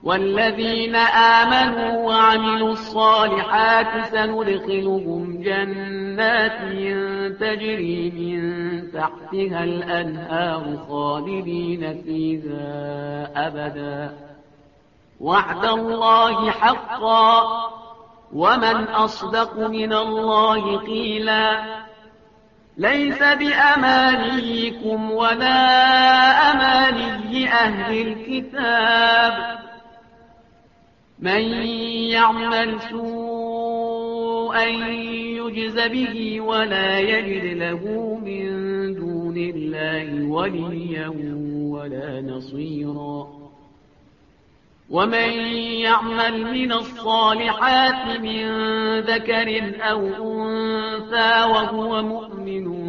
والذين آمنوا وعملوا الصالحات سندخلهم جنات تجري من تحتها الأنهار خالدين فيها أبدا وعد الله حقا ومن أصدق من الله قيلا ليس بأمانيكم ولا أماني أهل الكتاب من يعمل سوءا يجز به ولا يجد له من دون الله وليا ولا نصيرا ومن يعمل من الصالحات من ذكر أو أنثى وهو مؤمن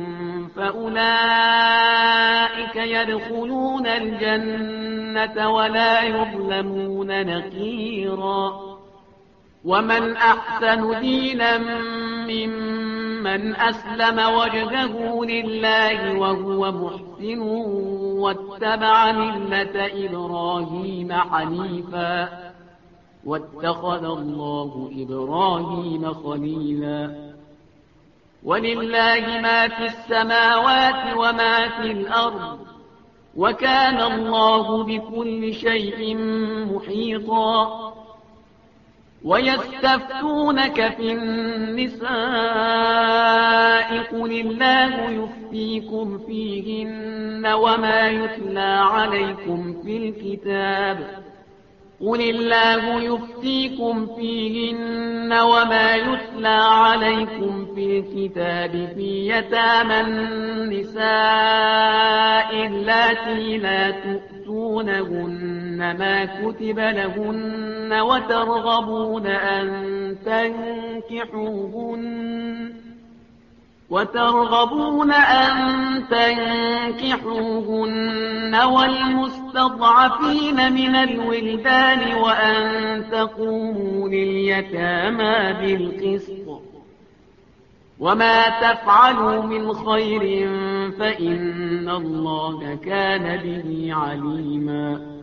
فأولئك يدخلون الجنة ولا يظلمون نقيرا ومن أحسن دينا ممن أسلم وجهه لله وهو محسن واتبع ملة إبراهيم حنيفا واتخذ الله إبراهيم خليلا ولله ما في السماوات وما في الأرض وكان الله بكل شيء محيطا ويستفتونك في النساء قل الله يفتيكم فيهن وما يتلى عليكم في الكتاب قل الله يفتيكم فيهن وما يتلى عليكم في الكتاب في يتامى النساء اللاتي لا تؤتونهن ما كتب لهن وترغبون أن تنكحوهن والمستضعفين من الولدان وأن تقوموا لليتامى بالقسط وما تفعلوا من خير فإن الله كان به عليما